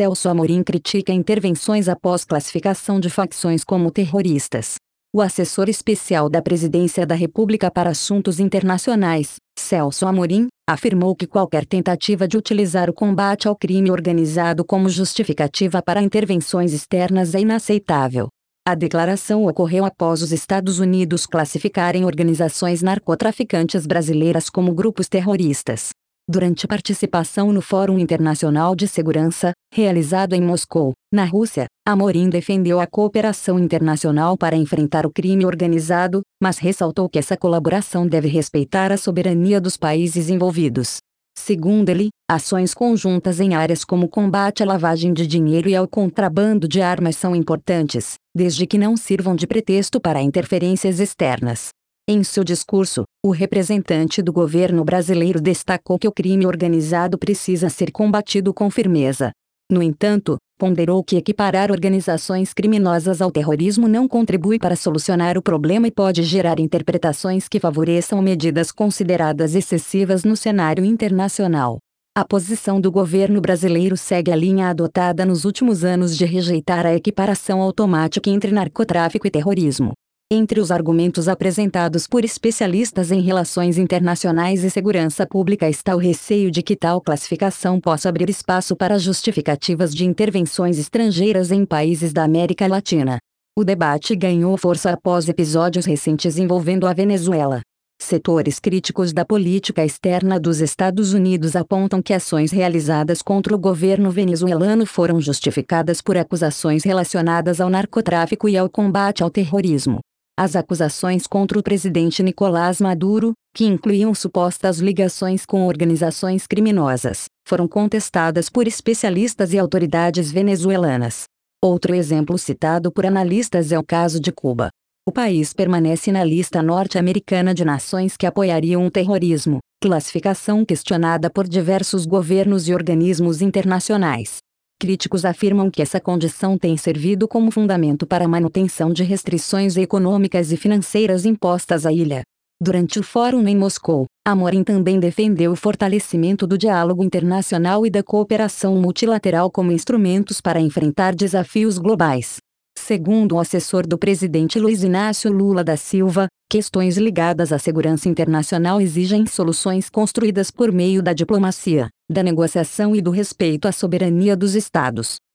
Celso Amorim critica intervenções após classificação de facções como terroristas. O assessor especial da Presidência da República para Assuntos Internacionais, Celso Amorim, afirmou que qualquer tentativa de utilizar o combate ao crime organizado como justificativa para intervenções externas é inaceitável. A declaração ocorreu após os Estados Unidos classificarem organizações narcotraficantes brasileiras como grupos terroristas. Durante participação no Fórum Internacional de Segurança, realizado em Moscou, na Rússia, Amorim defendeu a cooperação internacional para enfrentar o crime organizado, mas ressaltou que essa colaboração deve respeitar a soberania dos países envolvidos. Segundo ele, ações conjuntas em áreas como combate à lavagem de dinheiro e ao contrabando de armas são importantes, desde que não sirvam de pretexto para interferências externas. Em seu discurso, o representante do governo brasileiro destacou que o crime organizado precisa ser combatido com firmeza. No entanto, ponderou que equiparar organizações criminosas ao terrorismo não contribui para solucionar o problema e pode gerar interpretações que favoreçam medidas consideradas excessivas no cenário internacional. A posição do governo brasileiro segue a linha adotada nos últimos anos de rejeitar a equiparação automática entre narcotráfico e terrorismo. Entre os argumentos apresentados por especialistas em relações internacionais e segurança pública está o receio de que tal classificação possa abrir espaço para justificativas de intervenções estrangeiras em países da América Latina. O debate ganhou força após episódios recentes envolvendo a Venezuela. Setores críticos da política externa dos Estados Unidos apontam que ações realizadas contra o governo venezuelano foram justificadas por acusações relacionadas ao narcotráfico e ao combate ao terrorismo. As acusações contra o presidente Nicolás Maduro, que incluíam supostas ligações com organizações criminosas, foram contestadas por especialistas e autoridades venezuelanas. Outro exemplo citado por analistas é o caso de Cuba. O país permanece na lista norte-americana de nações que apoiariam o terrorismo, classificação questionada por diversos governos e organismos internacionais. Críticos afirmam que essa condição tem servido como fundamento para a manutenção de restrições econômicas e financeiras impostas à ilha. Durante o fórum em Moscou, Amorim também defendeu o fortalecimento do diálogo internacional e da cooperação multilateral como instrumentos para enfrentar desafios globais. Segundo o assessor do presidente Luiz Inácio Lula da Silva, questões ligadas à segurança internacional exigem soluções construídas por meio da diplomacia, da negociação e do respeito à soberania dos Estados.